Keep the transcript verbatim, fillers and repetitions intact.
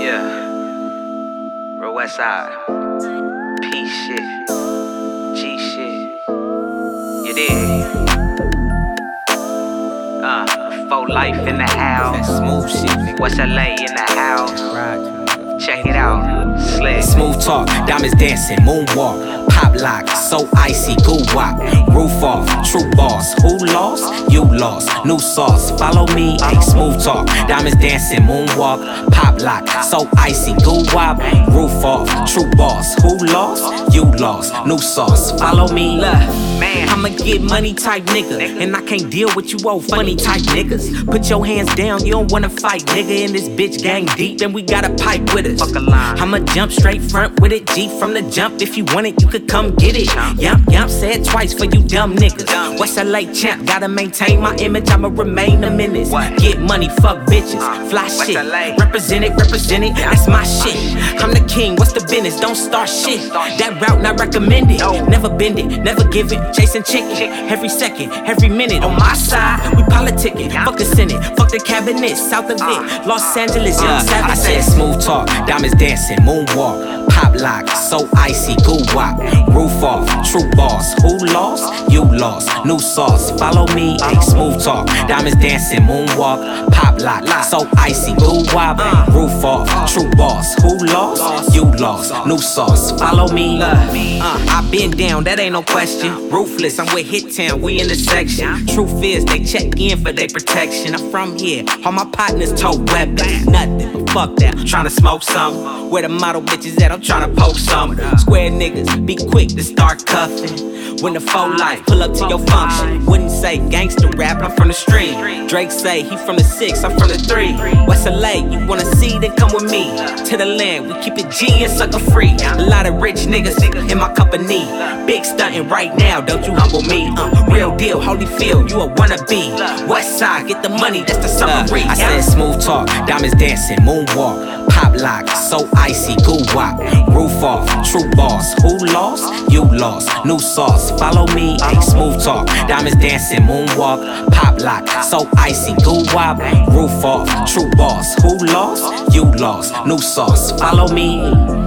Yeah. Real West Side. P shit. G shit. You dig? Uh, Faux Life in the house. That smooth shit, nigga. West L A in the house. Right. Check it out. Slick. Smooth talk, diamonds dancing, moonwalk, pop lock, so icy, goo wop, roof off, true boss. Who lost? You lost. New sauce, follow me. Hey, smooth talk, diamonds dancing, moonwalk, pop lock, so icy, goo wop, roof off, true boss. Who lost? You lost. New sauce, follow me. Look, man, I'ma get money type nigga, and I can't deal with you old funny type niggas. Put your hands down, you don't wanna fight, nigga. In this bitch gang deep, then we got a pipe with us. Fuck a line. I'ma jump straight front with it, G from the jump. If you want it, you could come get it. Yump, yump, say it twice for you dumb niggas. West L A champ, gotta maintain my image, I'ma remain a menace. Get money, fuck bitches, fly shit. Represent it, represent it, that's my shit. I'm the king, what's the business? Don't start shit. That route not recommended. Never bend it, never give it. Chasing chicken, every second, every minute. On my side, we politicking. Fuck the Senate, fuck the cabinet, south of it. Los Angeles, young savage. I said smooth talk, diamonds dancing, moonwalk, pop lock, so icy, goo wop, roof off, true boss. Who lost? You lost. New sauce, follow me. Hey, smooth talk, diamonds dancing, moonwalk, pop lock, so icy, goo wop, roof off, true boss. Who lost? You lost. New sauce, follow me. Uh, I been down, that ain't no question. Ruthless, I'm with Hit Town, we in the section. Truth is, they check in for their protection. I'm from here, all my partners tote weapons. Nothing but fuck that, tryna smoke some. Where the model bitches at, I'm tryna poke some. Square niggas, be quick to start cuffing. When the faux life pull up to your function. Wouldn't say gangster rap, I'm from the street. Drake say he from the six, I'm from the three. West L A, you wanna see, then come with me. To the land, we keep it G and sucker free. A lot of rich niggas in my company. Big stunting right now, don't you humble me. uh, Real deal, Holyfield, you a wannabe. West Side, get the money, that's the summary. I said smooth talk, diamonds dancing, moonwalk, pop lock, so icy, goo wop, roof off, true boss. Who lost? You lost. New sauce, follow me. Hey, smooth talk, diamonds dancing, moonwalk, pop lock, so icy, goo wop, roof off, true boss. Who lost? You lost. New sauce, follow me.